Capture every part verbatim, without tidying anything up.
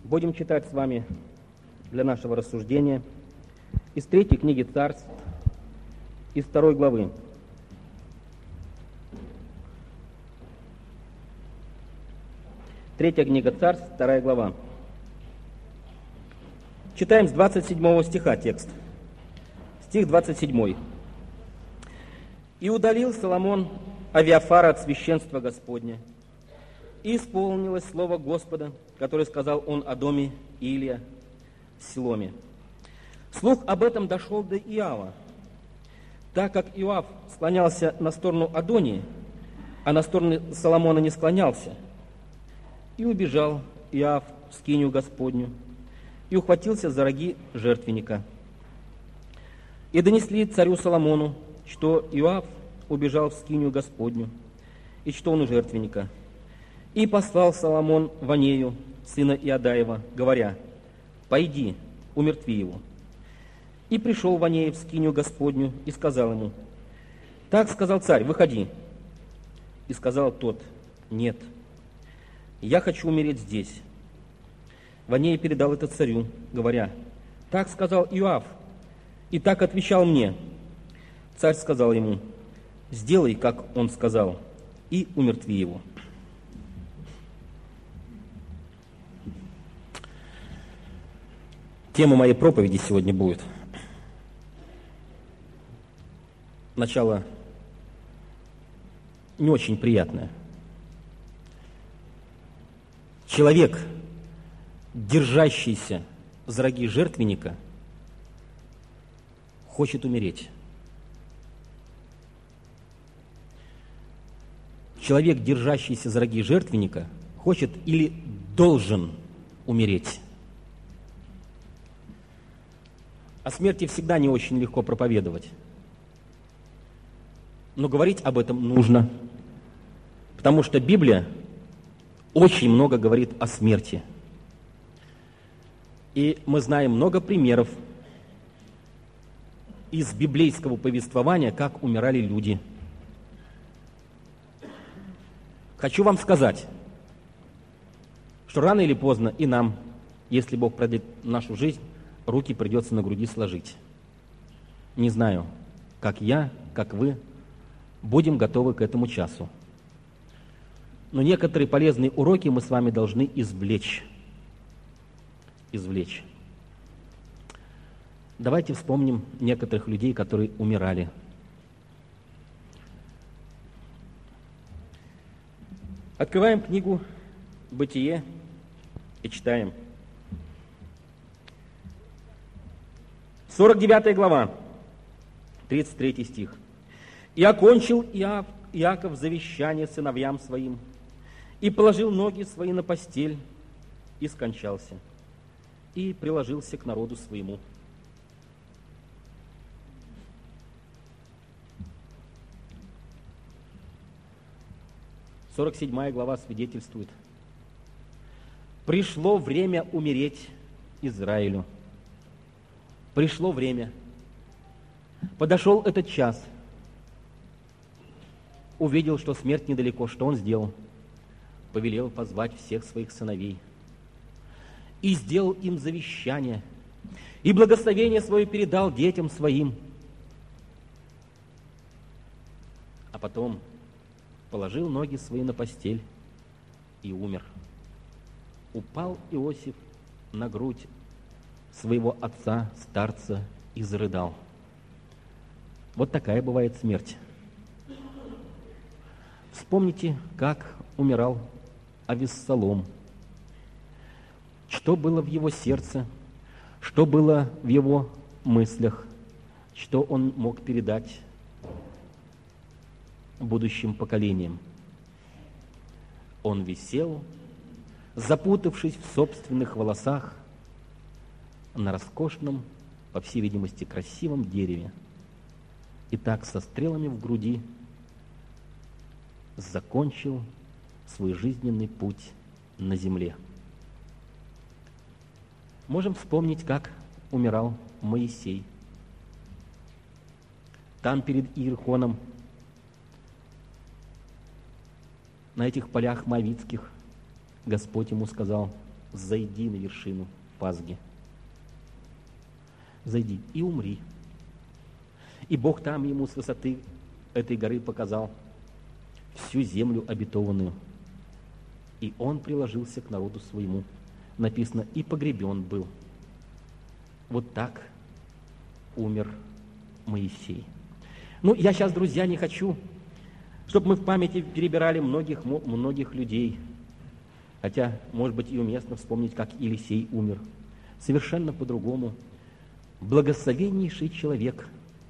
Будем читать с вами для нашего рассуждения из третьей книги Царств, из второй главы. Третья книга Царств, вторая глава. Читаем с двадцать седьмого стиха текст. Стих двадцать седьмой. «И удалил Соломон Авиафара от священства Господня, и исполнилось слово Господа, которое сказал он о доме Илия в Силоме. Слух об этом дошел до Иова, так как Иов склонялся на сторону Адонии, а на сторону Соломона не склонялся. И убежал Иов в скинию Господню, и ухватился за роги жертвенника. И донесли царю Соломону, что Иов убежал в скинию Господню, и что он у жертвенника. И послал Соломон Ванею, сына Иадаева, говоря: «Пойди, умертви его». И пришел Ванея в скинию Господню и сказал ему: «Так сказал царь, выходи». И сказал тот: «Нет, я хочу умереть здесь». Ванея передал это царю, говоря: «Так сказал Иов, и так отвечал мне». Царь сказал ему: «Сделай, как он сказал, и умертви его». Тема моей проповеди сегодня будет: начало не очень приятное. Человек, держащийся за роги жертвенника, хочет умереть. Человек, держащийся за роги жертвенника, хочет или должен умереть. О смерти всегда не очень легко проповедовать. Но говорить об этом нужно, потому что Библия очень много говорит о смерти. И мы знаем много примеров из библейского повествования, как умирали люди. Хочу вам сказать, что рано или поздно и нам, если Бог продлит нашу жизнь, руки придется на груди сложить. Не знаю, как я, как вы, будем готовы к этому часу. Но некоторые полезные уроки мы с вами должны извлечь. Извлечь. Давайте вспомним некоторых людей, которые умирали. Открываем книгу «Бытие» и читаем. сорок девятая глава, тридцать третий стих. «И окончил Иов, Иаков завещание сыновьям своим, и положил ноги свои на постель, и скончался, и приложился к народу своему». сорок седьмая глава свидетельствует: «Пришло время умереть Израилю». Пришло время. Подошел этот час. Увидел, что смерть недалеко. Что он сделал? Повелел позвать всех своих сыновей. И сделал им завещание. И благословение свое передал детям своим. А потом положил ноги свои на постель и умер. Упал Иосиф на грудь своего отца, старца, и зарыдал. Вот такая бывает смерть. Вспомните, как умирал Авессалом. Что было в его сердце, что было в его мыслях, что он мог передать будущим поколениям. Он висел, запутавшись в собственных волосах, на роскошном, по всей видимости, красивом дереве. И так со стрелами в груди закончил свой жизненный путь на земле. Можем вспомнить, как умирал Моисей. Там перед Иерихоном, на этих полях моавитских, Господь ему сказал: зайди на вершину Пасги. Зайди и умри. И Бог там ему с высоты этой горы показал всю землю обетованную. И он приложился к народу своему. Написано, и погребен был. Вот так умер Моисей. Ну, я сейчас, друзья, не хочу, чтобы мы в памяти перебирали многих, многих людей. Хотя, может быть, и уместно вспомнить, как Елисей умер. Совершенно по-другому. Благословеннейший человек,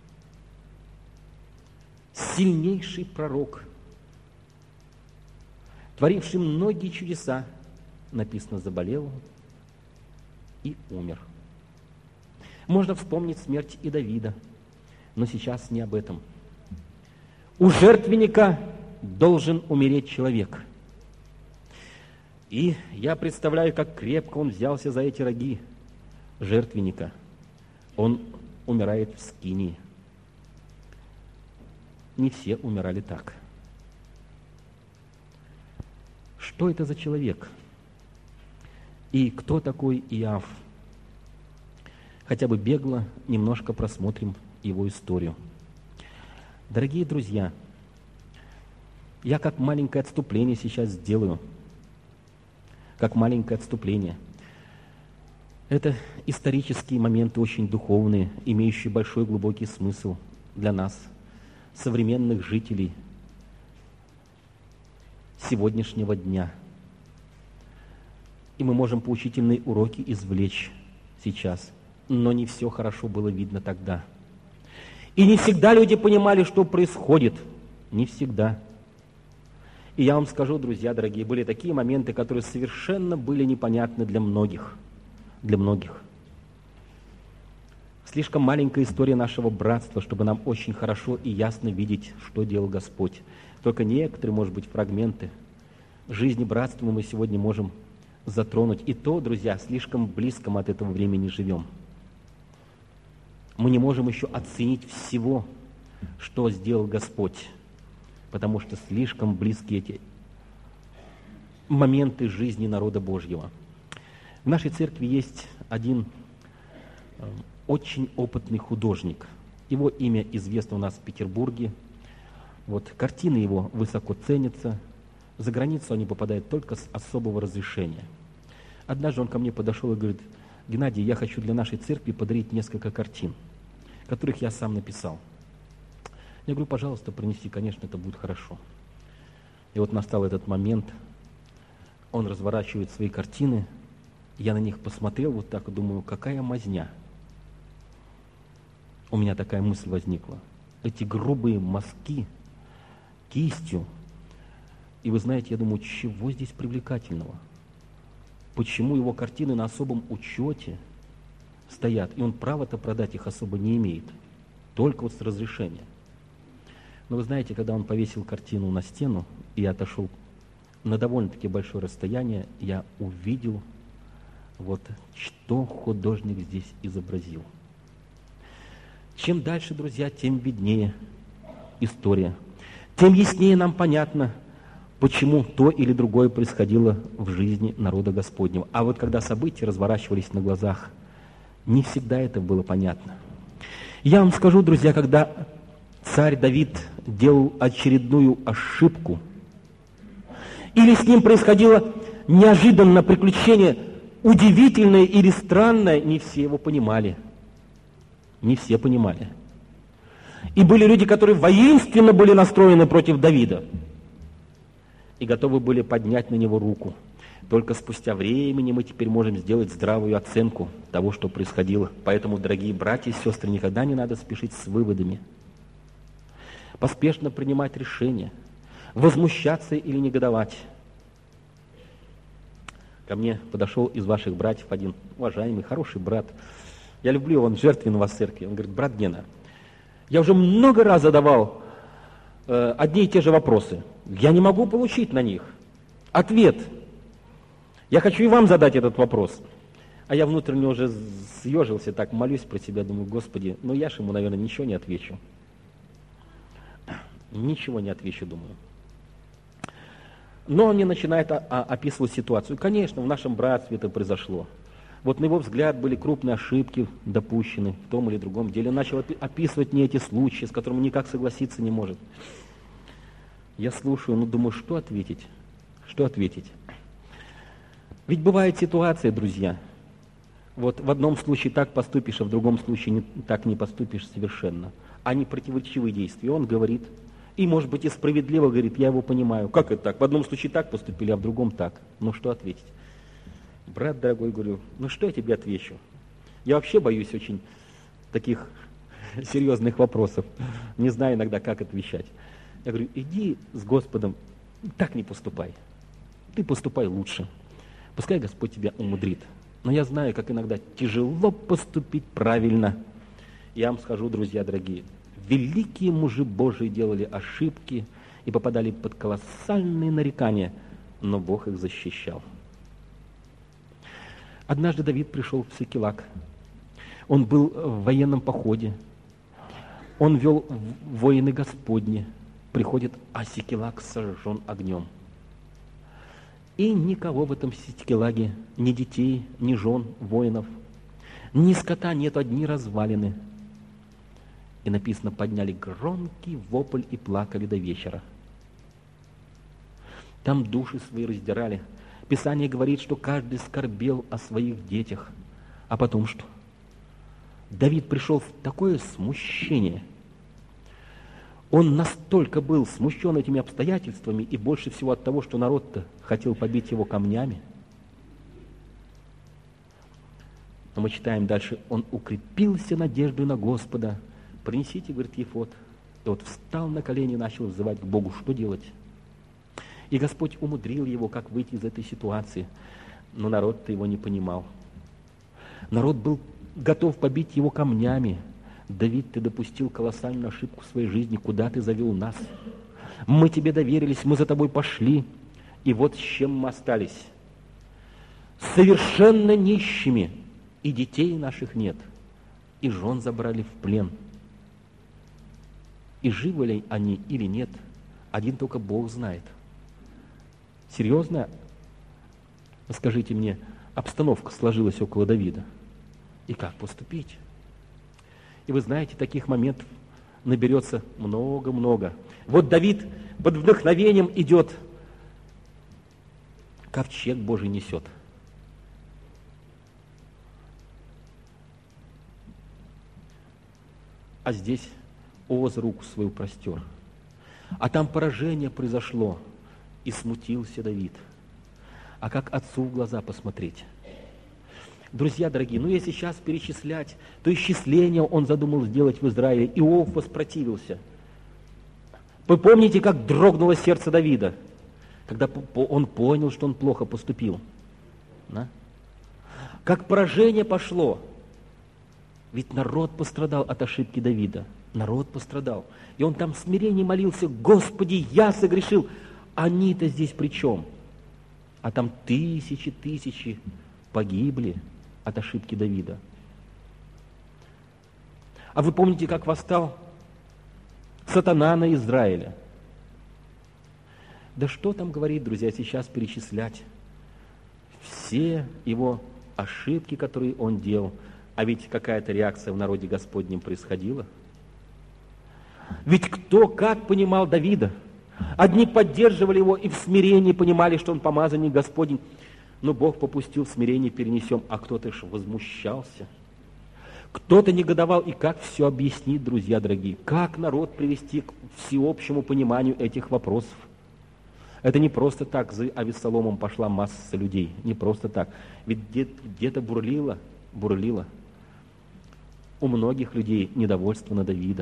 сильнейший пророк, творивший многие чудеса, написано, заболел и умер. Можно вспомнить смерть и Давида, но сейчас не об этом. У жертвенника должен умереть человек. И я представляю, как крепко он взялся за эти роги жертвенника. Он умирает в скинии. Не все умирали так. Что это за человек? И кто такой Иов? Хотя бы бегло немножко просмотрим его историю. Дорогие друзья, я как маленькое отступление сейчас сделаю. Как маленькое отступление. Это исторические моменты, очень духовные, имеющие большой глубокий смысл для нас, современных жителей сегодняшнего дня. И мы можем поучительные уроки извлечь сейчас, но не все хорошо было видно тогда. И не всегда люди понимали, что происходит. Не всегда. И я вам скажу, друзья дорогие, были такие моменты, которые совершенно были непонятны для многих. Для многих. Слишком маленькая история нашего братства, чтобы нам очень хорошо и ясно видеть, что делал Господь. Только некоторые, может быть, фрагменты жизни братства мы сегодня можем затронуть. И то, друзья, слишком близко мы от этого времени живем. Мы не можем еще оценить всего, что сделал Господь, потому что слишком близки эти моменты жизни народа Божьего. В нашей церкви есть один э, очень опытный художник. Его имя известно у нас в Петербурге. Вот, картины его высоко ценятся. За границу они попадают только с особого разрешения. Однажды он ко мне подошел и говорит: Геннадий, я хочу для нашей церкви подарить несколько картин, которых я сам написал. Я говорю, пожалуйста, принеси, конечно, это будет хорошо. И вот настал этот момент, он разворачивает свои картины, я на них посмотрел вот так и думаю, какая мазня. У меня такая мысль возникла. Эти грубые мазки кистью. И вы знаете, я думаю, чего здесь привлекательного? Почему его картины на особом учете стоят, и он права-то продать их особо не имеет, только вот с разрешения. Но вы знаете, когда он повесил картину на стену, и я отошел на довольно-таки большое расстояние, я увидел, вот, что художник здесь изобразил. Чем дальше, друзья, тем виднее история, тем яснее нам понятно, почему то или другое происходило в жизни народа Господнего. А вот когда события разворачивались на глазах, не всегда это было понятно. Я вам скажу, друзья, когда царь Давид делал очередную ошибку, или с ним происходило неожиданное приключение, удивительное или странное, не все его понимали. Не все понимали. И были люди, которые воинственно были настроены против Давида и готовы были поднять на него руку. Только спустя времени мы теперь можем сделать здравую оценку того, что происходило. Поэтому, дорогие братья и сестры, никогда не надо спешить с выводами. Поспешно принимать решения, возмущаться или негодовать. Ко мне подошел из ваших братьев один уважаемый, хороший брат. Я люблю его, он жертвенный в вас в церкви. Он говорит: брат Гена, я уже много раз задавал э, одни и те же вопросы. Я не могу получить на них ответ. Я хочу и вам задать этот вопрос. А я внутренне уже съежился, так молюсь про себя, думаю, Господи, ну я же ему, наверное, ничего не отвечу. Ничего не отвечу, думаю. Но он не начинает а, а, описывать ситуацию. Конечно, в нашем братстве это произошло. Вот на его взгляд были крупные ошибки допущены в том или другом деле. Он начал описывать мне эти случаи, с которыми никак согласиться не может. Я слушаю, ну думаю, что ответить? Что ответить? Ведь бывает ситуация, друзья. Вот в одном случае так поступишь, а в другом случае не, так не поступишь совершенно. Они противоречивые действия. Он говорит, и может быть и справедливо говорит, я его понимаю. Как это так? В одном случае так поступили, а в другом так. Ну что ответить? Брат дорогой, говорю, ну что я тебе отвечу? Я вообще боюсь очень таких серьезных вопросов. Не знаю иногда, как отвечать. Я говорю, иди с Господом, так не поступай. Ты поступай лучше. Пускай Господь тебя умудрит. Но я знаю, как иногда тяжело поступить правильно. Я вам скажу, друзья дорогие, великие мужи Божии делали ошибки и попадали под колоссальные нарекания, но Бог их защищал. Однажды Давид пришел в Сикелаг. Он был в военном походе. Он вел воины Господни. Приходит, а Сикелаг сожжен огнем. И никого в этом Сикелаге, ни детей, ни жен, воинов, ни скота нет, одни развалины. И написано, подняли громкий вопль и плакали до вечера. Там души свои раздирали. Писание говорит, что каждый скорбел о своих детях. А потом что? Давид пришел в такое смущение. Он настолько был смущен этими обстоятельствами и больше всего от того, что народ-то хотел побить его камнями. Но мы читаем дальше, он укрепился надеждой на Господа. Принесите, говорит, ефод. И вот встал на колени и начал взывать к Богу, что делать. И Господь умудрил его, как выйти из этой ситуации. Но народ-то его не понимал. Народ был готов побить его камнями. Давид, ты допустил колоссальную ошибку в своей жизни. Куда ты завел нас? Мы тебе доверились, мы за тобой пошли. И вот с чем мы остались. Совершенно нищими. И детей наших нет. И жен забрали в плен. И живы ли они или нет, один только Бог знает. Серьезно, скажите мне, обстановка сложилась около Давида. И как поступить? И вы знаете, таких моментов наберется много-много. Вот Давид под вдохновением идет, ковчег Божий несет. А здесь Оз руку свою простер. А там поражение произошло. И смутился Давид. А как отцу в глаза посмотреть? Друзья дорогие, ну если сейчас перечислять, то исчисление он задумал сделать в Израиле. Иов воспротивился. Вы помните, как дрогнуло сердце Давида, когда он понял, что он плохо поступил? Да? Как поражение пошло. Ведь народ пострадал от ошибки Давида. Народ пострадал. И он там в смирении молился, Господи, я согрешил. Они-то здесь при чем? А там тысячи, тысячи погибли от ошибки Давида. А вы помните, как восстал сатана на Израиля? Да что там говорить, друзья, сейчас перечислять? Все его ошибки, которые он делал. А ведь какая-то реакция в народе Господнем происходила. Ведь кто как понимал Давида? Одни поддерживали его и в смирении понимали, что он помазанник Господень. Но Бог попустил, в смирении перенесем, а кто-то ж возмущался. Кто-то негодовал, и как все объяснить, друзья дорогие? Как народ привести к всеобщему пониманию этих вопросов? Это не просто так, за Авессаломом пошла масса людей, не просто так. Ведь где-то бурлило, бурлило у многих людей недовольство на Давида.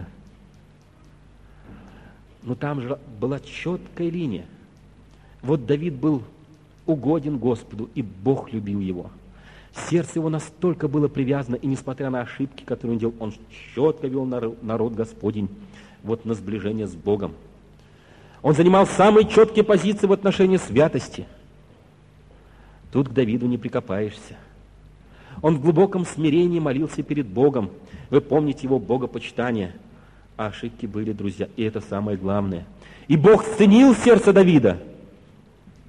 Но там же была четкая линия. Вот Давид был угоден Господу, и Бог любил его. Сердце его настолько было привязано, и несмотря на ошибки, которые он делал, он четко вел народ Господень вот на сближение с Богом. Он занимал самые четкие позиции в отношении святости. Тут к Давиду не прикопаешься. Он в глубоком смирении молился перед Богом. Вы помните его богопочитание. А ошибки были, друзья, и это самое главное. И Бог ценил сердце Давида.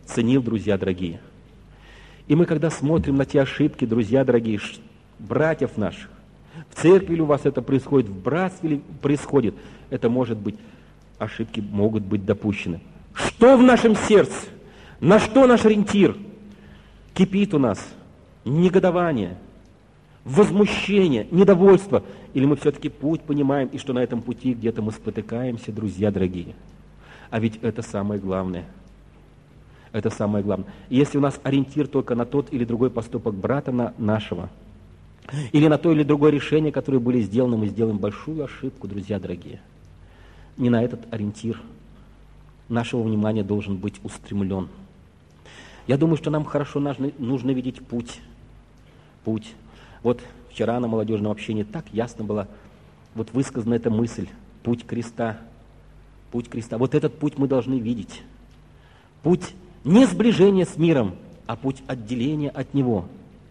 ценил, друзья дорогие. И мы, когда смотрим на те ошибки, друзья дорогие, братьев наших, в церкви ли у вас это происходит, в братстве ли происходит, это может быть, ошибки могут быть допущены. Что в нашем сердце? На что наш ориентир? Кипит у нас негодование, возмущение, недовольство. Или мы все-таки путь понимаем, и что на этом пути где-то мы спотыкаемся, друзья дорогие. А ведь это самое главное. Это самое главное. И если у нас ориентир только на тот или другой поступок брата на нашего, или на то или другое решение, которое были сделаны, мы сделаем большую ошибку, друзья дорогие. Не на этот ориентир нашего внимания должен быть устремлен. Я думаю, что нам хорошо нужно, нужно видеть путь. Путь. Вот вчера на молодежном общении так ясно была вот высказана эта мысль. Путь креста. Путь креста. Вот этот путь мы должны видеть. Путь не сближения с миром, а путь отделения от него.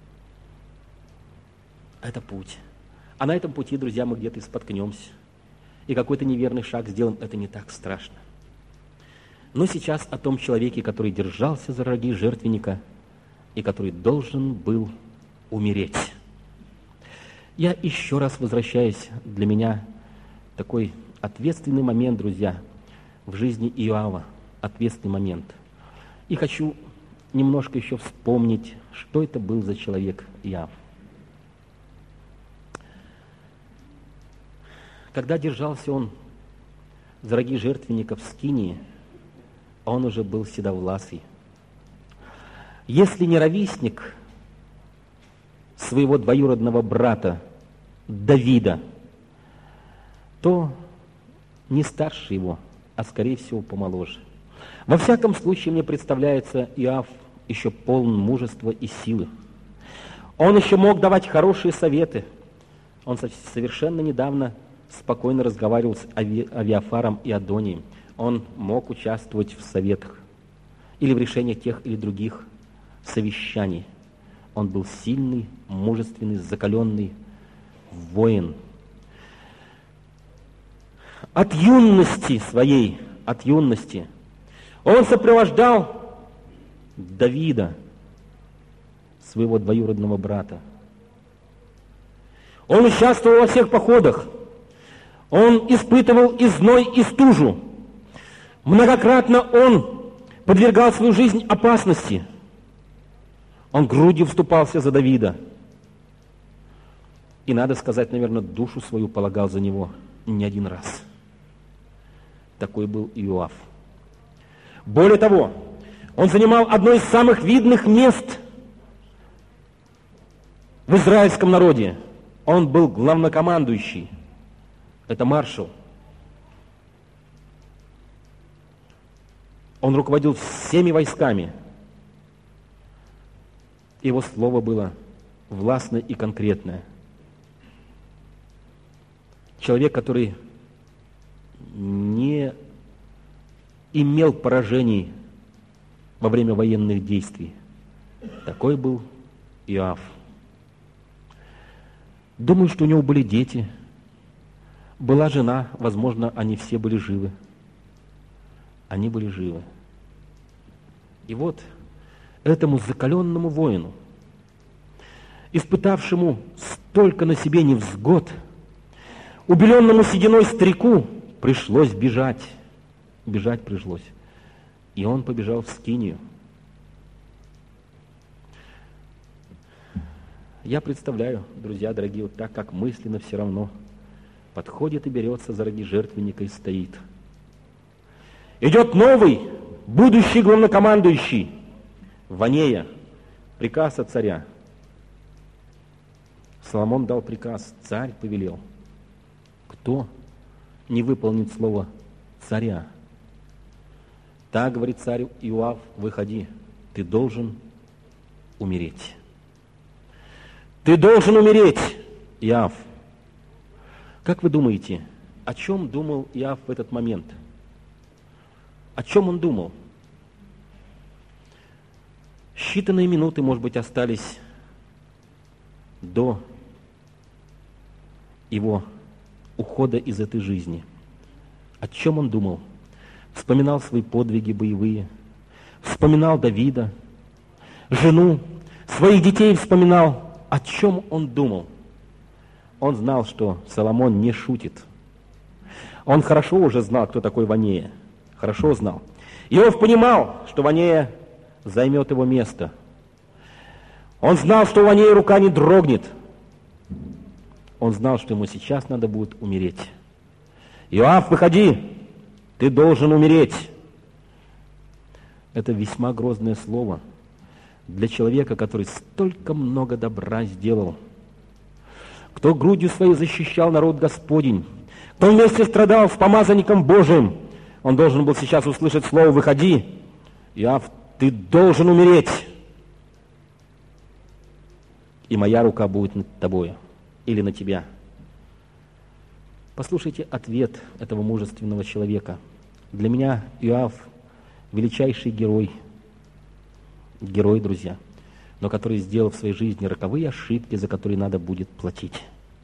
Это путь. А на этом пути, друзья, мы где-то и споткнемся. И какой-то неверный шаг сделаем, это не так страшно. Но сейчас о том человеке, который держался за роги жертвенника и который должен был умереть. Я еще раз возвращаюсь, для меня такой ответственный момент, друзья, в жизни Иоава, ответственный момент. И хочу немножко еще вспомнить, что это был за человек Иов. Когда держался он за роги жертвенника в Скинии, он уже был седовласый. Если не ровесник своего двоюродного брата Давида, то не старше его, а скорее всего помоложе. Во всяком случае, мне представляется, Иов еще полон мужества и силы. Он еще мог давать хорошие советы. Он совершенно недавно спокойно разговаривал с Авиафаром и Адонием. Он мог участвовать в советах или в решениях тех или других совещаний. Он был сильный, мужественный, закаленный воин. От юности своей, от юности, он сопровождал Давида, своего двоюродного брата. Он участвовал во всех походах. Он испытывал и зной, и стужу. Многократно он подвергал свою жизнь опасности. Он грудью вступался за Давида. И, надо сказать, наверное, душу свою полагал за него не один раз. Такой был Иов. Более того, он занимал одно из самых видных мест в израильском народе. Он был главнокомандующий. Это маршал. Он руководил всеми войсками. Его слово было властное и конкретное. Человек, который не имел поражений во время военных действий. Такой был Иов. Думаю, что у него были дети, была жена, возможно, они все были живы. Они были живы. И вот этому закаленному воину, испытавшему столько на себе невзгод, убеленному сединой старику, пришлось бежать. Бежать пришлось. И он побежал в Скинию. Я представляю, друзья дорогие, вот так, как мысленно все равно подходит и берется за роги жертвенника и стоит. Идет новый, будущий главнокомандующий, Ванея, приказ от царя. Соломон дал приказ, царь повелел. Кто не выполнит слово царя? Так, говорит царь Иов, выходи, ты должен умереть. Ты должен умереть, Иов. Как вы думаете, о чем думал Иов в этот момент? О чем он думал? Считанные минуты, может быть, остались до его ухода из этой жизни. О чем он думал? Вспоминал свои подвиги боевые, вспоминал Давида, жену, своих детей вспоминал. О чем он думал? Он знал, что Соломон не шутит. Он хорошо уже знал, кто такой Ванея. Хорошо знал. Иов понимал, что Ванея займет его место. Он знал, что у Ванея рука не дрогнет. Он знал, что ему сейчас надо будет умереть. Иоав, выходи, ты должен умереть. Это весьма грозное слово для человека, который столько много добра сделал, кто грудью своей защищал народ Господень, кто вместе страдал с помазанником Божиим. Он должен был сейчас услышать слово «выходи». Иоав, ты должен умереть, и моя рука будет над тобою или на тебя. Послушайте ответ этого мужественного человека. Для меня Иоав – величайший герой. Герой, друзья, но который сделал в своей жизни роковые ошибки, за которые надо будет платить.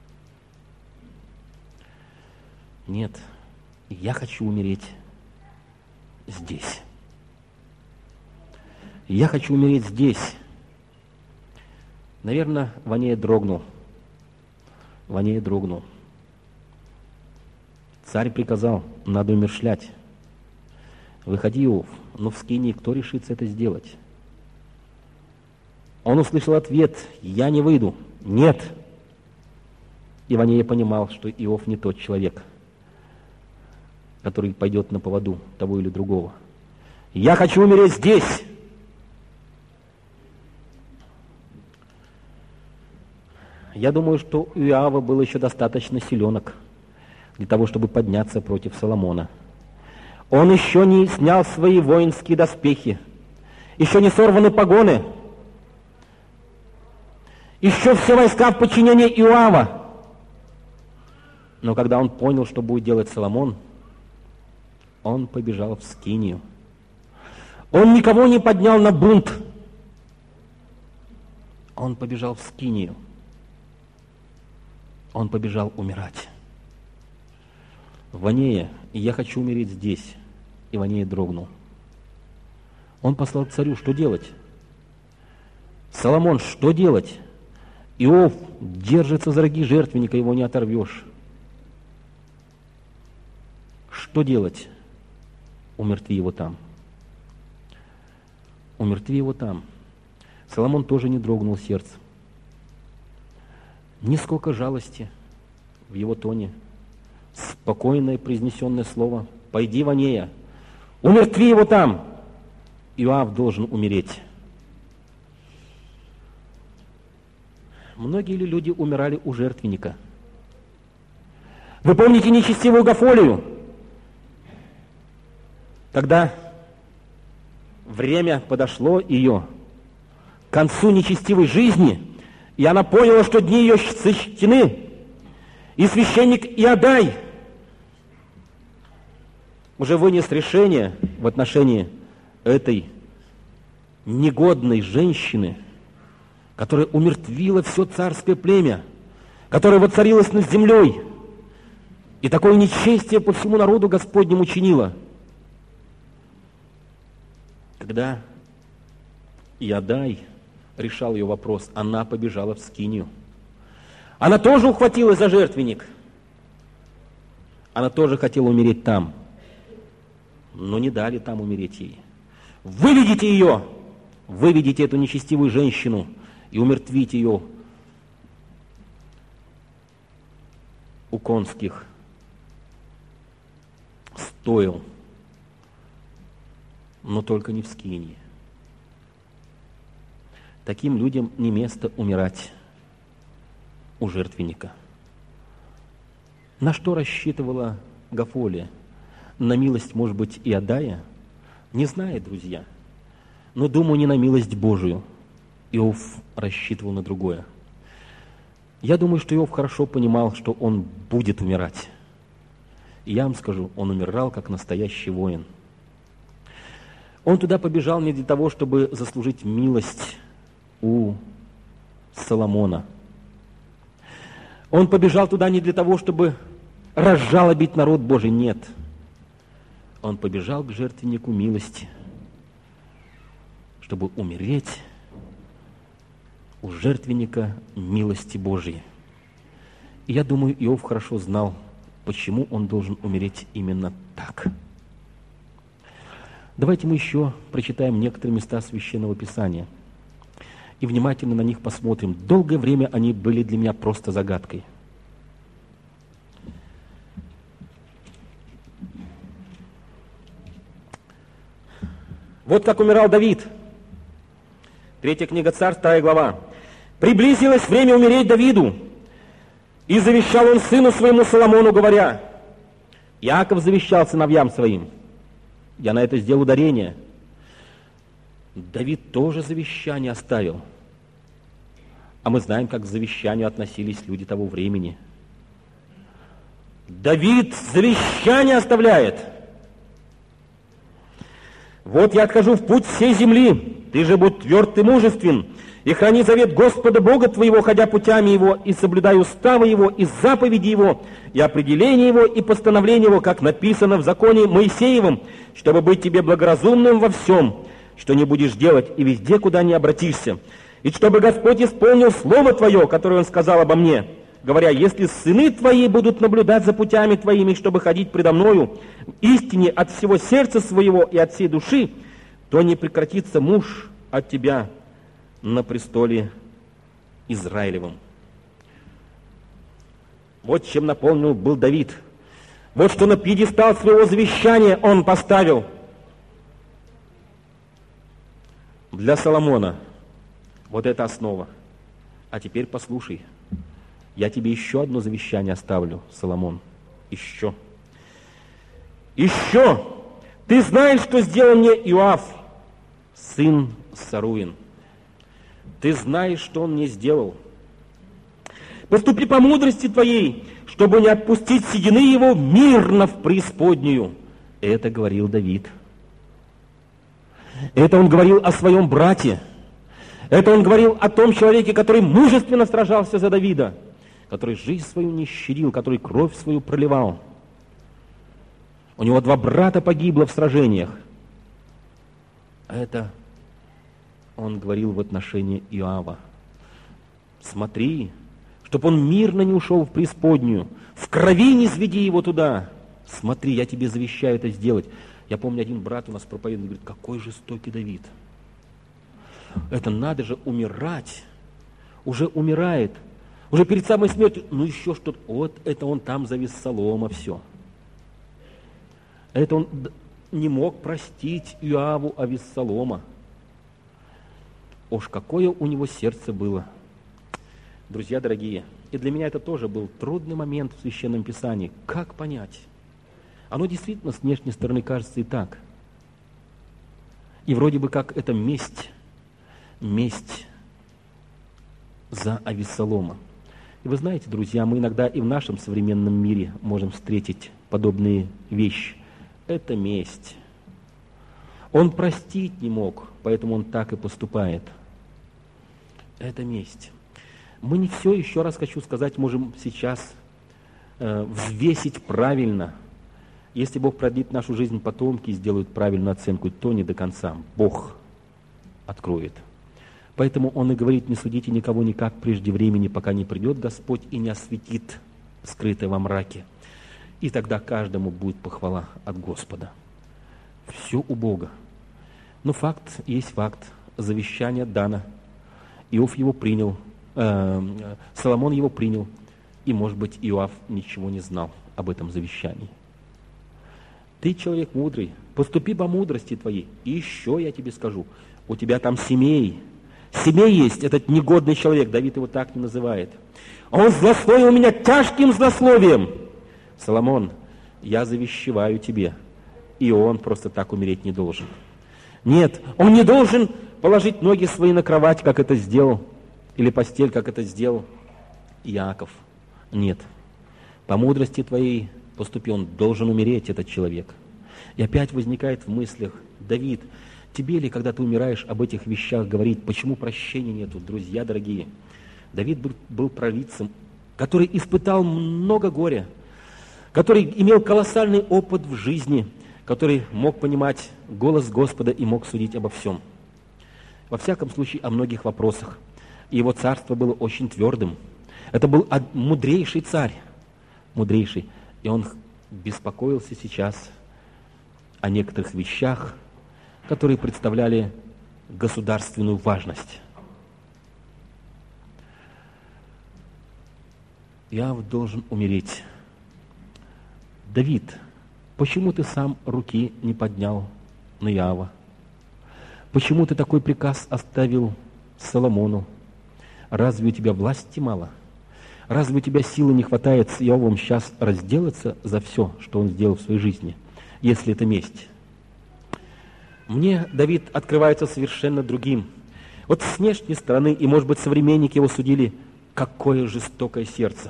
Нет, я хочу умереть здесь. Я хочу умереть здесь. Наверное, Ванея дрогнул. Ванея дрогнул. Царь приказал, надо умершлять. Выходи, Иов, но в Скинии кто решится это сделать? Он услышал ответ, я не выйду. Нет. И Ванея понимал, что Иов не тот человек, который пойдет на поводу того или другого. Я хочу умереть здесь. Я думаю, что у Иоава был еще достаточно силенок для того, чтобы подняться против Соломона. Он еще не снял свои воинские доспехи, еще не сорваны погоны, еще все войска в подчинении Иоава. Но когда он понял, что будет делать Соломон, он побежал в Скинию. Он никого не поднял на бунт. Он побежал в Скинию. Он побежал умирать. Ванея, я хочу умереть здесь. И Ванея дрогнул. Он послал к царю, что делать? Соломон, что делать? Иов держится за роги жертвенника, его не оторвешь. Что делать? Умертви его там. Умертви его там. Соломон тоже не дрогнул сердцем. Нисколько жалости в его тоне. Спокойное произнесенное слово. Пойди, Ванея, умертви его там. Иоав должен умереть. Многие ли люди умирали у жертвенника? Вы помните нечестивую Гафолию? Когда время подошло ее к концу нечестивой жизни, и она поняла, что дни ее сочтены, и священник Иадай уже вынес решение в отношении этой негодной женщины, которая умертвила все царское племя, которая воцарилась над землей, и такое нечестие по всему народу Господнему учинила. Когда Иадай решал ее вопрос, она побежала в Скинию. Она тоже ухватилась за жертвенник. Она тоже хотела умереть там. Но не дали там умереть ей. Выведите ее! Выведите эту нечестивую женщину и умертвите ее у конских стоил. Но только не в Скинии. Таким людям не место умирать у жертвенника. На что рассчитывала Гафолия? На милость, может быть, Иадая? Не знаю, друзья. Но, думаю, не на милость Божию. Иов рассчитывал на другое. Я думаю, что Иов хорошо понимал, что он будет умирать. И я вам скажу, он умирал как настоящий воин. Он туда побежал не для того, чтобы заслужить милость у Соломона. Он побежал туда не для того, чтобы разжалобить народ Божий. Нет. Он побежал к жертвеннику милости. чтобы умереть у жертвенника милости Божьей. И я думаю, Иов хорошо знал, почему он должен умереть именно так. Давайте мы еще прочитаем некоторые места Священного Писания и внимательно на них посмотрим. Долгое время они были для меня просто загадкой. Вот как умирал Давид. Третья книга Царств, вторая глава. «Приблизилось время умереть Давиду, и завещал он сыну своему Соломону, говоря». Иаков завещал сыновьям своим. Я на это сделал ударение. Давид тоже завещание оставил. А мы знаем, как к завещанию относились люди того времени. Давид завещание оставляет. «Вот я отхожу в путь всей земли, ты же будь тверд и мужествен, и храни завет Господа Бога твоего, ходя путями Его, и соблюдай уставы Его, и заповеди Его, и определения Его, и постановления Его, как написано в законе Моисеевом, чтобы быть тебе благоразумным во всем, что не будешь делать, и везде, куда не обратишься. И чтобы Господь исполнил слово Твое, которое Он сказал обо мне, говоря, если сыны Твои будут наблюдать за путями Твоими, чтобы ходить предо Мною в истине от всего сердца своего и от всей души, то не прекратится муж от Тебя на престоле Израилевом». Вот чем наполнил был Давид. Вот что на пьедестал своего завещания он поставил. Для Соломона вот это основа. А теперь послушай. Я тебе еще одно завещание оставлю, Соломон. Еще. Еще. Ты знаешь, что сделал мне Иоав, сын Саруин. Ты знаешь, что он мне сделал. Поступи по мудрости твоей, чтобы не отпустить седины его мирно в преисподнюю. Это говорил Давид. Это он говорил о своем брате. Это он говорил о том человеке, который мужественно сражался за Давида, который жизнь свою не щадил, который кровь свою проливал. У него два брата погибло в сражениях. Это он говорил в отношении Иоава. Смотри, чтобы он мирно не ушел в преисподнюю, в крови не сведи его туда. Смотри, я тебе завещаю это сделать. Я помню, один брат у нас проповедовал, говорит, какой жестокий Давид. Это надо же умирать. Уже умирает. Уже перед самой смертью. Ну еще что-то. Вот это он там за Вессалома все. Это он не мог простить Иоаву Авессалома. Уж какое у него сердце было. Друзья дорогие, и для меня это тоже был трудный момент в Священном Писании. Как понять? Оно действительно с внешней стороны кажется и так. И вроде бы как это месть. Месть за Авессалома. И вы знаете, друзья, мы иногда и в нашем современном мире можем встретить подобные вещи. Это месть. Он простить не мог, поэтому он так и поступает. Это месть. Мы не все, еще раз хочу сказать, можем сейчас э, взвесить правильно. Если Бог продлит нашу жизнь, потомки сделают правильную оценку, то не до конца. Бог откроет. Поэтому Он и говорит, не судите никого никак прежде времени, пока не придет Господь и не осветит скрытое во мраке. И тогда каждому будет похвала от Господа. Все у Бога. Но факт есть факт. Завещание дано. Иов его принял. Э, Соломон его принял. И, может быть, Иоав ничего не знал об этом завещании. Ты человек мудрый. Поступи по мудрости твоей. И еще я тебе скажу. У тебя там семей. Семей есть этот негодный человек. Давид его так не называет. Он злословил меня тяжким злословием. Соломон, я завещеваю тебе. И он просто так умереть не должен. Нет, он не должен положить ноги свои на кровать, как это сделал, или постель, как это сделал Иаков. Нет. По мудрости твоей поступи, он должен умереть, этот человек. И опять возникает в мыслях, Давид, тебе ли, когда ты умираешь, об этих вещах говорить, почему прощения нету, друзья дорогие? Давид был, был провидцем, который испытал много горя, который имел колоссальный опыт в жизни, который мог понимать голос Господа и мог судить обо всем. во всяком случае, о многих вопросах. И его царство было очень твердым. Это был мудрейший царь, мудрейший. И он беспокоился сейчас о некоторых вещах, которые представляли государственную важность. Иов должен умереть. Давид, почему ты сам руки не поднял на Иова? Почему ты такой приказ оставил Соломону? Разве у тебя власти мало? Разве у тебя силы не хватает с Иовом сейчас разделаться за все, что он сделал в своей жизни, если это месть? Мне Давид открывается совершенно другим. Вот с внешней стороны, и, может быть, современники его судили, какое жестокое сердце.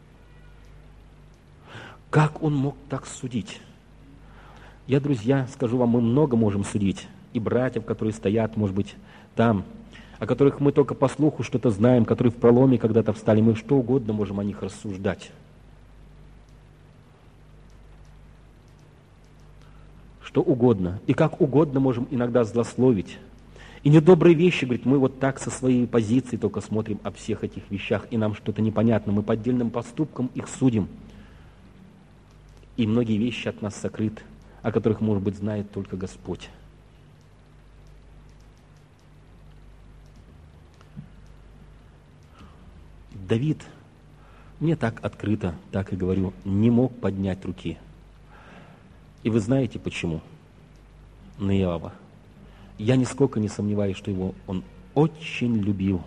Как он мог так судить? Я, друзья, скажу вам, мы много можем судить. И братьев, которые стоят, может быть, там, о которых мы только по слуху что-то знаем, которые в проломе когда-то встали, мы что угодно можем о них рассуждать. Что угодно. И как угодно можем иногда злословить. И недобрые вещи, говорит, мы вот так со своей позиции только смотрим о всех этих вещах, и нам что-то непонятно, мы по отдельным поступкам их судим. И многие вещи от нас сокрыты, о которых, может быть, знает только Господь. Давид, мне так открыто, так и говорю, не мог поднять руки. И вы знаете почему? На Иова. Я нисколько не сомневаюсь, что его он очень любил.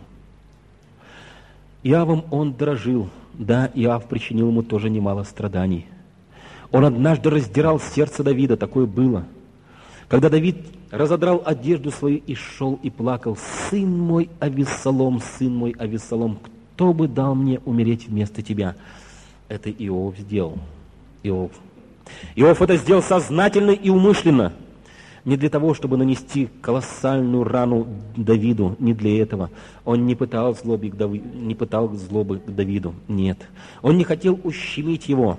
Иовом он дорожил. Да, Иов причинил ему тоже немало страданий. Он однажды раздирал сердце Давида, такое было. Когда Давид разодрал одежду свою и шел и плакал: «Сын мой Авессалом, сын мой Авессалом, кто бы дал мне умереть вместо тебя?» Это Иов сделал. Иов. Иов это сделал сознательно и умышленно. Не для того, чтобы нанести колоссальную рану Давиду, не для этого. Он не пытал злобы к, Дави... не пытал злобы к Давиду, нет. Он не хотел ущемить его.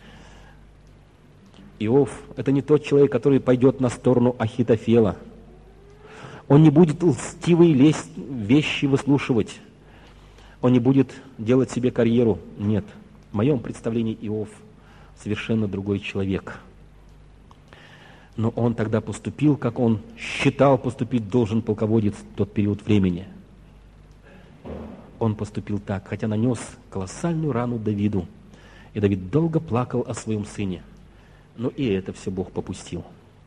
Иов – это не тот человек, который пойдет на сторону Ахитофела. Он не будет льстивые лезть, вещи выслушивать. Он не будет делать себе карьеру. Нет. В моем представлении Иов совершенно другой человек. Но он тогда поступил, как он считал поступить должен полководец в тот период времени. Он поступил так, хотя нанес колоссальную рану Давиду. И Давид долго плакал о своем сыне. Но и это все Бог попустил.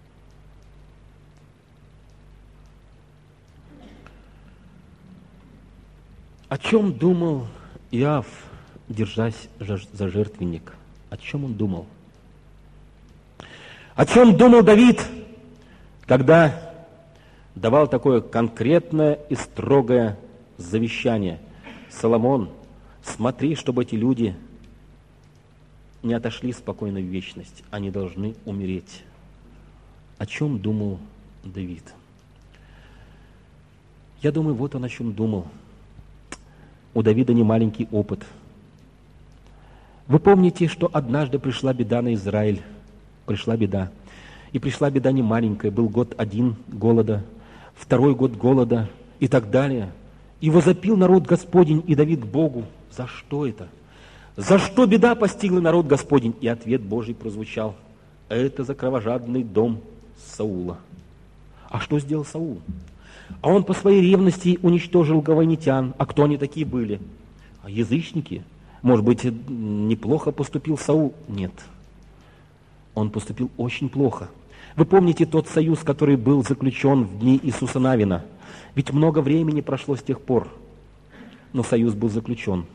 О чем думал Иов, держась за жертвенник? О чем он думал? О чем думал Давид, когда давал такое конкретное и строгое завещание? Соломон, смотри, чтобы эти люди не отошли спокойно в вечность, они должны умереть. О чем думал Давид? Я думаю, вот он о чем думал. У Давида не маленький опыт. Вы помните, что однажды пришла беда на Израиль. Пришла беда. И пришла беда не маленькая. Был год один голода, второй год голода и так далее. И возопил народ Господень, и Давид к Богу: за что это? За что беда постигла народ Господень? И ответ Божий прозвучал: это за кровожадный дом Саула. А что сделал Саул? А он по своей ревности уничтожил гаванитян. А кто они такие были? А язычники. Может быть, неплохо поступил Саул? Нет. Он поступил очень плохо. Вы помните тот союз, который был заключен в дни Иисуса Навина? Ведь много времени прошло с тех пор, но союз был заключен.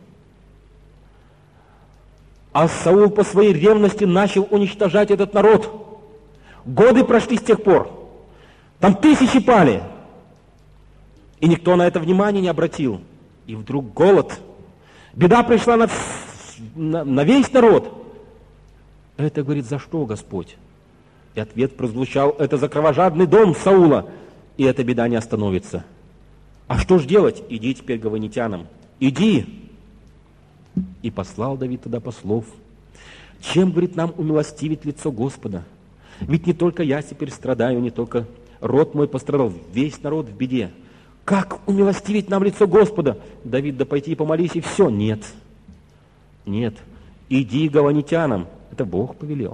А Саул по своей ревности начал уничтожать этот народ. Годы прошли с тех пор. Там тысячи пали. И никто на это внимания не обратил. И вдруг голод. Беда пришла на, на, на весь народ. Это, говорит, за что, Господь? И ответ прозвучал: это за кровожадный дом Саула. И эта беда не остановится. А что ж делать? Иди теперь к гаванитянам. Иди. И послал Давид туда послов. Чем, говорит, нам умилостивить лицо Господа? Ведь не только я теперь страдаю, не только род мой пострадал, весь народ в беде. Как умилостивить нам лицо Господа? Давид, да пойти и помолись, и все. Нет. Нет. Иди к гаванитянам. Это Бог повелел.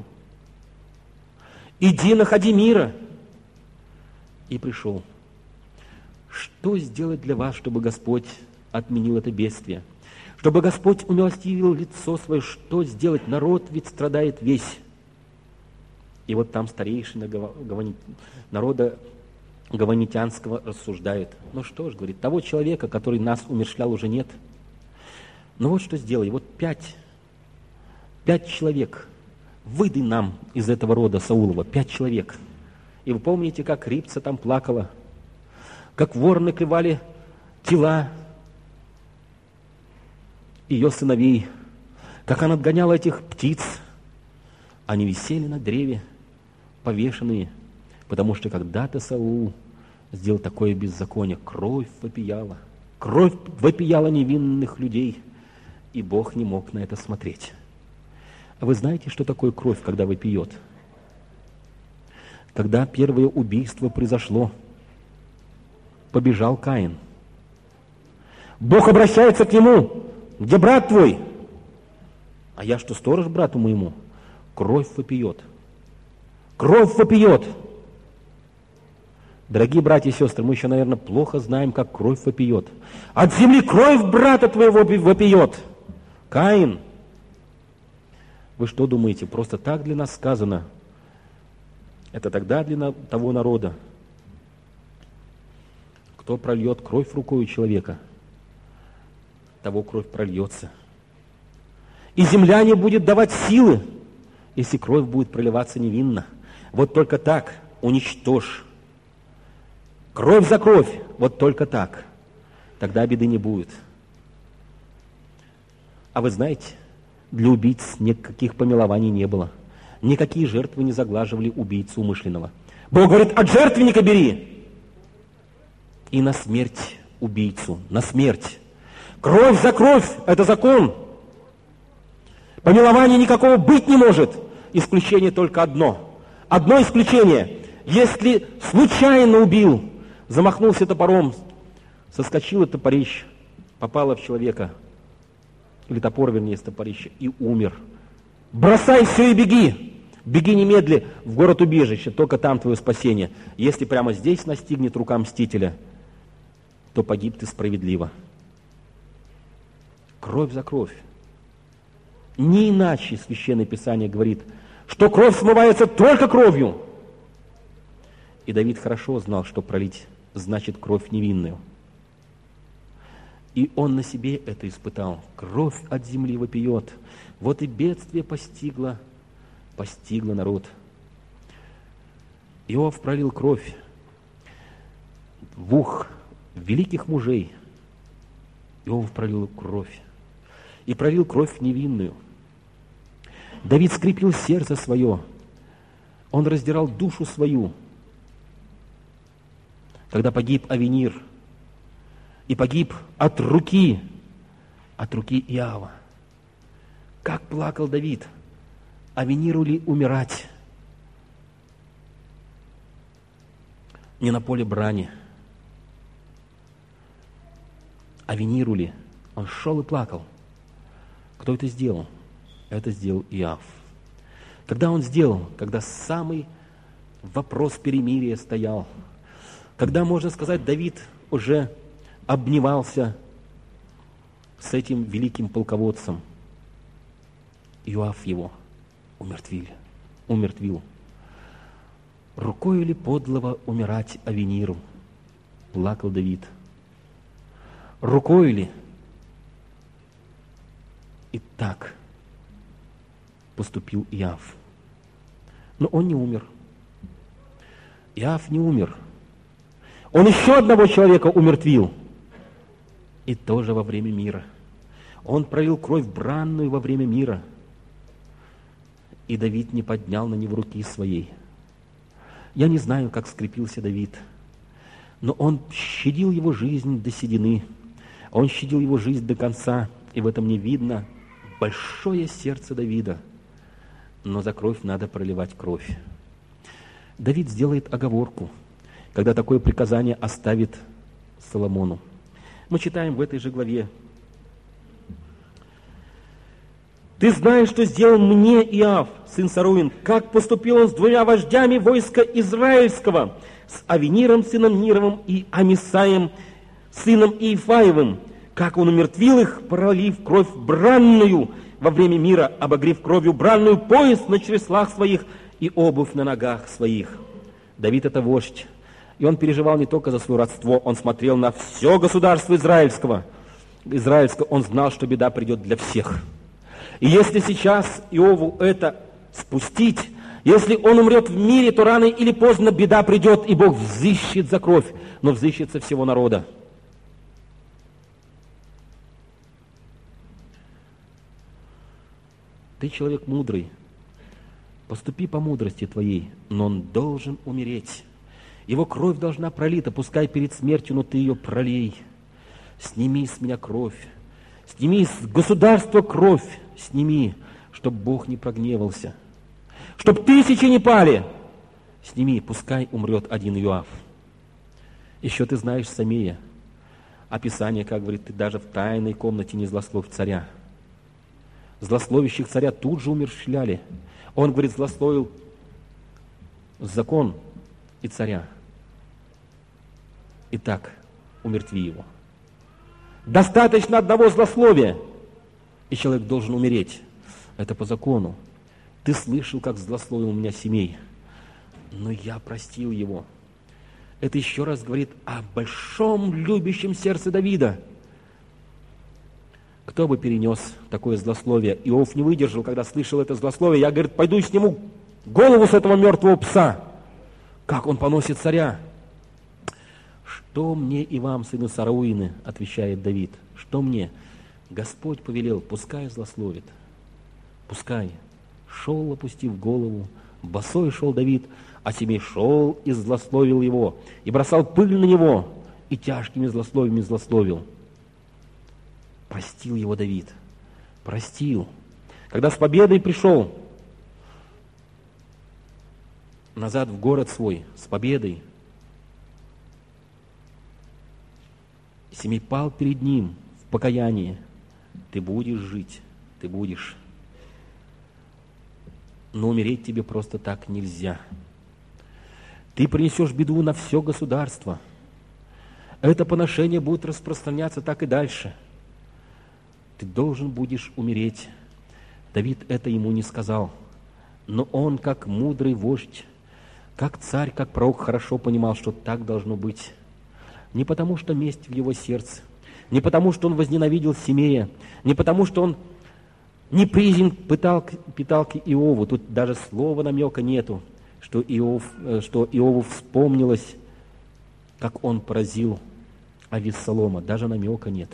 Иди, находи мира. И пришел. Что сделать для вас, чтобы Господь отменил это бедствие? Чтобы Господь умилостивил лицо свое, что сделать? Народ ведь страдает весь. И вот там старейшины гавани... народа гаванитянского рассуждают. Ну что ж, говорит, того человека, который нас умерщвлял, уже нет. Ну вот что сделай. Вот пять, пять человек. Выдай нам из этого рода Саулова. Пять человек. И вы помните, как Рибца там плакала, как вороны клевали тела ее сыновей, как она отгоняла этих птиц. Они висели на древе, повешенные, потому что когда-то Саул сделал такое беззаконие. Кровь вопияла, кровь вопияла невинных людей, и Бог не мог на это смотреть. А вы знаете, что такое кровь, когда вопиет? Когда первое убийство произошло, побежал Каин. Бог обращается к нему: где брат твой? А я что, сторож брату моему? Кровь вопиет. Кровь вопиет. Дорогие братья и сестры, мы еще, наверное, плохо знаем, как кровь вопиет. От земли кровь брата твоего вопиет. Каин. Вы что думаете, просто так для нас сказано? Это тогда для того народа, кто прольет кровь рукою человека, того кровь прольется. И земля не будет давать силы, если кровь будет проливаться невинно. Вот только так уничтожь. Кровь за кровь, вот только так. Тогда беды не будет. А вы знаете, для убийц никаких помилований не было. Никакие жертвы не заглаживали убийцу умышленного. Бог говорит: от жертвенника бери. И на смерть убийцу, на смерть. Кровь за кровь – это закон. Помилования никакого быть не может. Исключение только одно. Одно исключение. Если случайно убил, замахнулся топором, соскочило топорище, попало в человека, или топор, вернее, с топорища, и умер. Бросай все и беги. Беги немедли в город-убежище, только там твое спасение. Если прямо здесь настигнет рука мстителя, то погиб ты справедливо. Кровь за кровь. Не иначе Священное Писание говорит, что кровь смывается только кровью. И Давид хорошо знал, что пролить значит кровь невинную. И он на себе это испытал. Кровь от земли вопиет. Вот и бедствие постигло, постигло народ. Иов пролил кровь двух великих мужей. Иов пролил кровь. И пролил кровь невинную. Давид скрепил сердце свое. Он раздирал душу свою. Когда погиб Авенир, и погиб от руки, от руки Иова. Как плакал Давид, Авениру ли умирать? Не на поле брани. Авениру ли? Он шел и плакал. Кто это сделал? Это сделал Иов. Когда он сделал? Когда самый вопрос перемирия стоял. Когда, можно сказать, Давид уже обнимался с этим великим полководцем. Иоав его умертвили, умертвил. Рукою ли подлого умирать Авениру? Плакал Давид. Рукою ли? И так поступил Иов. Но он не умер. Иов не умер. Он еще одного человека умертвил. И тоже во время мира. Он пролил кровь бранную во время мира. И Давид не поднял на него руки своей. Я не знаю, как скрепился Давид, но он щадил его жизнь до седины. Он щадил его жизнь до конца. И в этом не видно большое сердце Давида. Но за кровь надо проливать кровь. Давид сделает оговорку, когда такое приказание оставит Соломону. Мы читаем в этой же главе: «Ты знаешь, что сделал мне Иав, сын Саруин, как поступил он с двумя вождями войска израильского, с Авениром, сыном Нировым, и Амисаем, сыном Иефаевым, как он умертвил их, пролив кровь бранную во время мира, обогрев кровью бранную пояс на чреслах своих и обувь на ногах своих». Давид – это вождь, и он переживал не только за свое родство, он смотрел на все государство израильского. Израильского, он знал, что беда придет для всех. И если сейчас Иову это спустить, если он умрет в мире, то рано или поздно беда придет, и Бог взыщет за кровь, но взыщется всего народа. Ты человек мудрый, поступи по мудрости твоей, но он должен умереть. Его кровь должна пролита, пускай перед смертью, но ты ее пролей. Сними с меня кровь, сними с государства кровь, сними, чтоб Бог не прогневался, чтоб тысячи не пали. Сними, пускай умрет один Иоав. Еще ты знаешь Самея, а Писание, как говорит, ты даже в тайной комнате не злословь царя. Злословящих царя тут же умерщвляли. Он, говорит, злословил закон и царя. Итак, умертви его. Достаточно одного злословия, и человек должен умереть. Это по закону. Ты слышал, как злословил у меня Семей, но я простил его. Это еще раз говорит о большом любящем сердце Давида. Кто бы перенес такое злословие? Иов не выдержал, когда слышал это злословие. Я, говорит, пойду и сниму голову с этого мертвого пса. Как он поносит царя? Что мне и вам, сыны Саруины, отвечает Давид. Что мне? Господь повелел, пускай злословит. Пускай. Шел, опустив голову, босой шел Давид, а Семей шел и злословил его, и бросал пыль на него, и тяжкими злословиями злословил. Простил его Давид, простил. Когда с победой пришел назад в город свой, с победой, Семей пал перед ним в покаянии. Ты будешь жить, ты будешь. Но умереть тебе просто так нельзя. Ты принесешь беду на все государство. Это поношение будет распространяться так и дальше. Ты должен будешь умереть. Давид это ему не сказал. Но он, как мудрый вождь, как царь, как пророк, хорошо понимал, что так должно быть. Не потому, что месть в его сердце, не потому, что он возненавидел Семея, не потому, что он неприязнь питал, питал к Иову. Тут даже слова намека нету, что, Иов, что Иову вспомнилось, как он поразил Авессалома. Даже намека нет.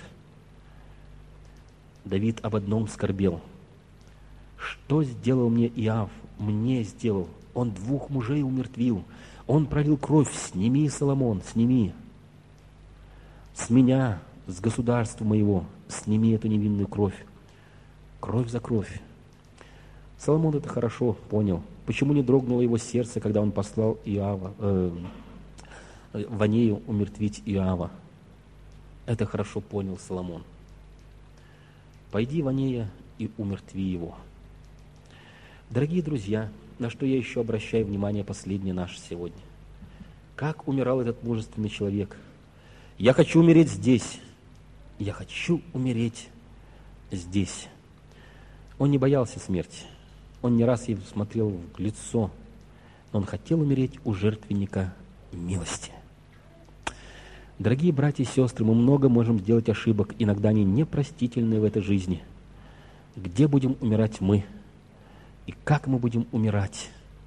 Давид об одном скорбел. Что сделал мне Иав? Мне сделал. Он двух мужей умертвил. Он пролил кровь. Сними, Соломон, сними. С меня, с государства моего, сними эту невинную кровь. Кровь за кровь. Соломон это хорошо понял. Почему не дрогнуло его сердце, когда он послал Иава, э, Ванею умертвить Иава? Это хорошо понял Соломон. Пойди, Ванея, и умертви его. Дорогие друзья, на что я еще обращаю внимание последнее наше сегодня? Как умирал этот мужественный человек? Я хочу умереть здесь. Я хочу умереть здесь. Он не боялся смерти. Он не раз ей смотрел в лицо. Но он хотел умереть у жертвенника милости. Дорогие братья и сестры, мы много можем сделать ошибок. Иногда они непростительные в этой жизни. Где будем умирать мы? И как мы будем умирать?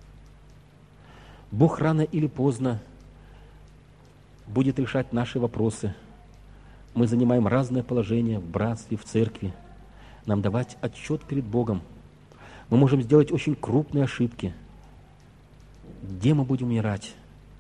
Бог рано или поздно будет решать наши вопросы. Мы занимаем разное положение в братстве, в церкви. Нам давать отчет перед Богом. Мы можем сделать очень крупные ошибки. Где мы будем умирать?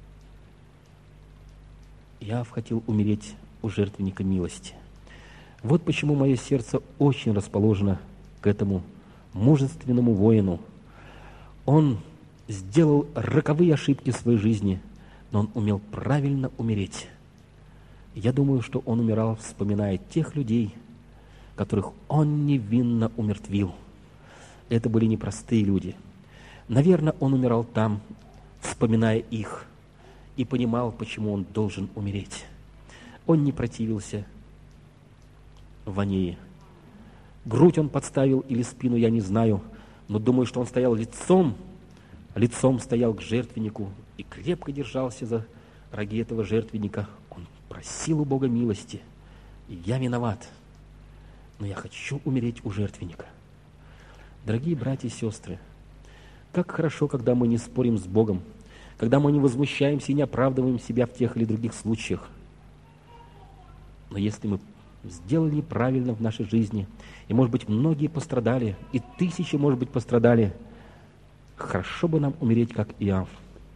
Я хотел умереть у жертвенника милости. Вот почему мое сердце очень расположено к этому мужественному воину. Он сделал роковые ошибки в своей жизни, но он умел правильно умереть. Я думаю, что он умирал, вспоминая тех людей, которых он невинно умертвил. Это были непростые люди. Наверное, он умирал там, вспоминая их, и понимал, почему он должен умереть. Он не противился Ванее. Грудь он подставил или спину, я не знаю, но думаю, что он стоял лицом, лицом стоял к жертвеннику и крепко держался за роги этого жертвенника. Он просил у Бога милости. Я виноват, но я хочу умереть у жертвенника. Дорогие братья и сестры, как хорошо, когда мы не спорим с Богом, когда мы не возмущаемся и не оправдываем себя в тех или других случаях. Но если мы сделали правильно в нашей жизни, и, может быть, многие пострадали, и тысячи, может быть, пострадали, хорошо бы нам умереть, как Иов.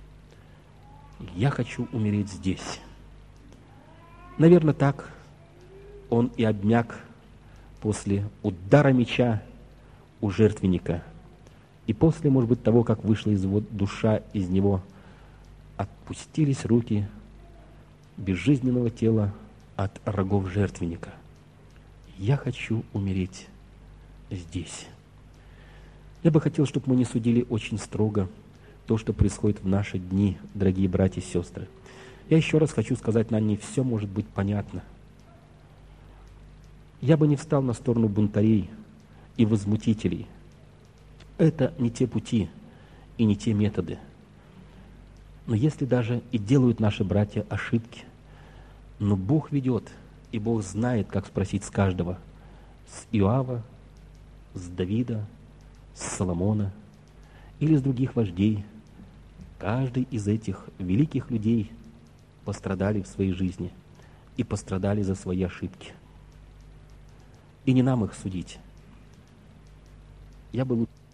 Я хочу умереть здесь. Наверное, так он и обмяк после удара меча у жертвенника. И после, может быть, того, как вышла из его душа, из него отпустились руки безжизненного тела от рогов жертвенника. Я хочу умереть здесь. Я бы хотел, чтобы мы не судили очень строго то, что происходит в наши дни, дорогие братья и сестры. Я еще раз хочу сказать, нам не все может быть понятно. Я бы не встал на сторону бунтарей и возмутителей. Это не те пути и не те методы. Но если даже и делают наши братья ошибки, но Бог ведет, и Бог знает, как спросить с каждого, с Иова, с Давида, с Соломона или с других вождей. Каждый из этих великих людей пострадали в своей жизни и пострадали за свои ошибки. И не нам их судить. Я бы лучше